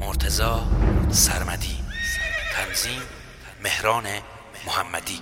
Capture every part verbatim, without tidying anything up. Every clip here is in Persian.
مرتضی سرمدی. تنظیم مهران محمدی.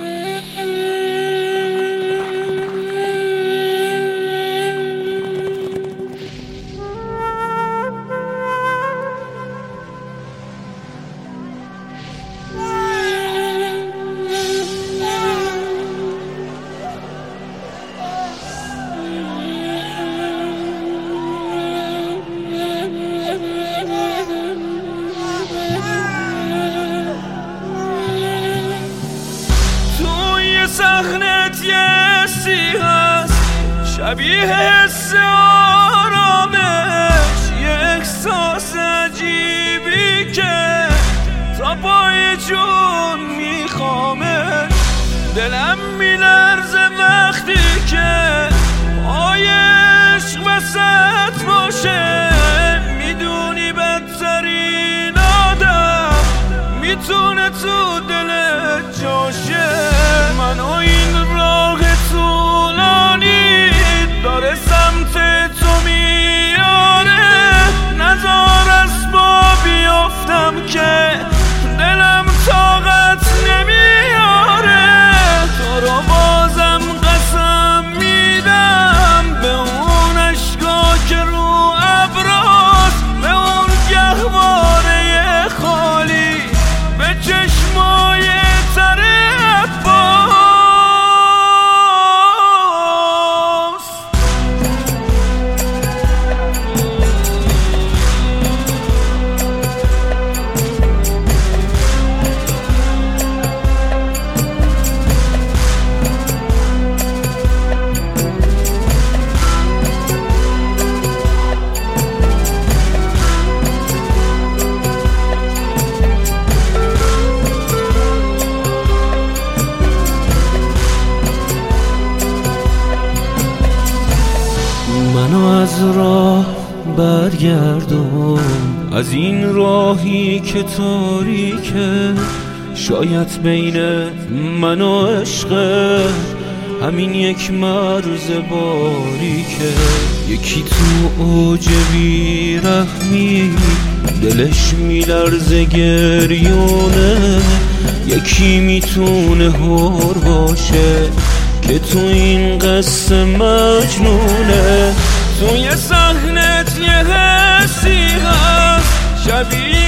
صحنت یه سی هست شبیه حس آرامش، یه احساس عجیبی که تا پای جون میخوامش. دلم میلرزه وقتی که پای عشق وسط باشه. میدونی بدترین آدم میتونه تو دلت جاشه. من و این راه طولانی داره سمت تو میاره. نذار از با بیافتم که دلم طاقت نمیاره. تو رو بازم قسم میدم به اون اشکا که رو ابراست، به اون گهواره خالی، به چشمای تره منو از راه برگردون، از این راهی که تاریکه. شاید بین من و عشق همین یک مرز باریکه. یکی تو اوج بی‌رحمی دلش میلرزه گریونه. یکی میتونه هور باشه که تو این قصه مجنونه. توی صحنت یه حسی هست شبیه